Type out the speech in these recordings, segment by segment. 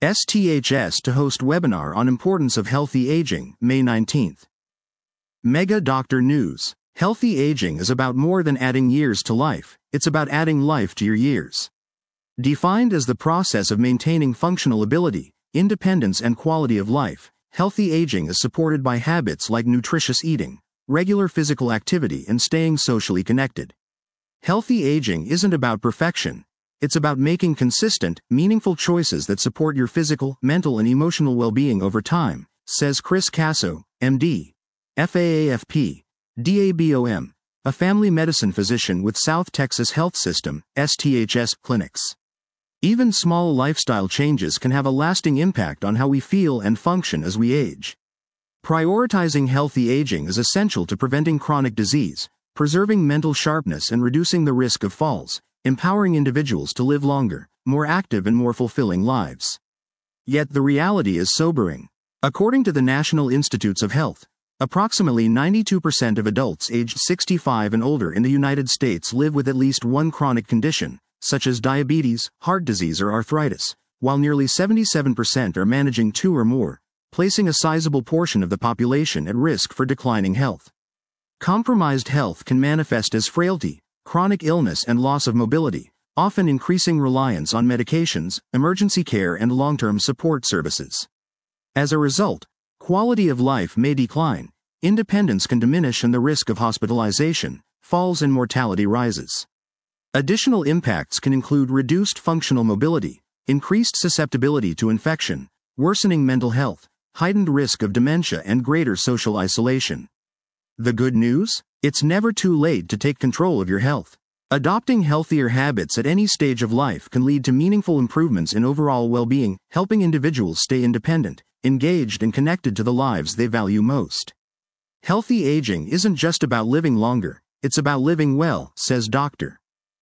STHS to host webinar on importance of healthy aging, May 19th. Mega Doctor News. Healthy aging is about more than adding years to life, it's about adding life to your years. Defined as the process of maintaining functional ability, independence and quality of life, healthy aging is supported by habits like nutritious eating, regular physical activity and staying socially connected. Healthy aging isn't about perfection, it's about making consistent, meaningful choices that support your physical, mental and emotional well-being over time, says Chris Casso, MD, FAAFP, DABOM, a family medicine physician with South Texas Health System, STHS, clinics. Even small lifestyle changes can have a lasting impact on how we feel and function as we age. Prioritizing healthy aging is essential to preventing chronic disease, preserving mental sharpness and reducing the risk of falls, empowering individuals to live longer, more active and more fulfilling lives. Yet the reality is sobering. According to the National Institutes of Health, approximately 92% of adults aged 65 and older in the United States live with at least one chronic condition, such as diabetes, heart disease or arthritis, while nearly 77% are managing two or more, placing a sizable portion of the population at risk for declining health. Compromised health can manifest as frailty, chronic illness and loss of mobility, often increasing reliance on medications, emergency care and long-term support services. As a result, quality of life may decline, independence can diminish and the risk of hospitalization, falls and mortality rises. Additional impacts can include reduced functional mobility, increased susceptibility to infection, worsening mental health, heightened risk of dementia and greater social isolation. The good news? It's never too late to take control of your health. Adopting healthier habits at any stage of life can lead to meaningful improvements in overall well-being, helping individuals stay independent, engaged and connected to the lives they value most. Healthy aging isn't just about living longer, it's about living well, says Dr.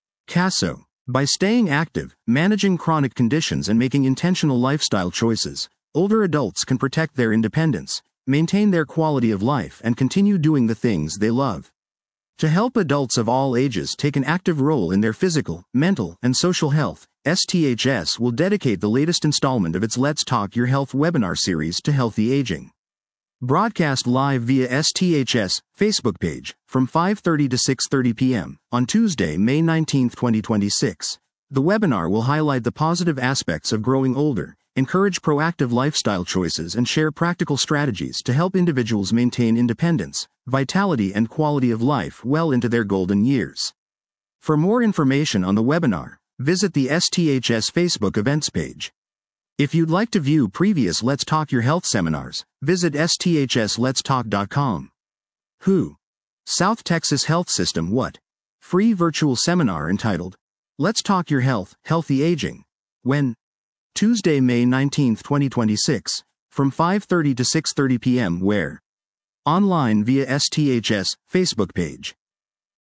Casso. By staying active, managing chronic conditions and making intentional lifestyle choices, older adults can protect their independence, maintain their quality of life and continue doing the things they love. To help adults of all ages take an active role in their physical, mental, and social health, STHS will dedicate the latest installment of its Let's Talk Your Health webinar series to healthy aging. Broadcast live via STHS Facebook page from 5:30 to 6:30 p.m. on Tuesday, May 19, 2026. The webinar will highlight the positive aspects of growing older, encourage proactive lifestyle choices and share practical strategies to help individuals maintain independence, vitality and quality of life well into their golden years. For more information on the webinar, visit the STHS Facebook events page. If you'd like to view previous Let's Talk Your Health seminars, visit sthsletstalk.com. Who? South Texas Health System What? Free virtual seminar entitled, Let's Talk Your Health, Healthy Aging. When? Tuesday, May 19, 2026, from 5:30 to 6:30 p.m. Where? Online via STHS Facebook page.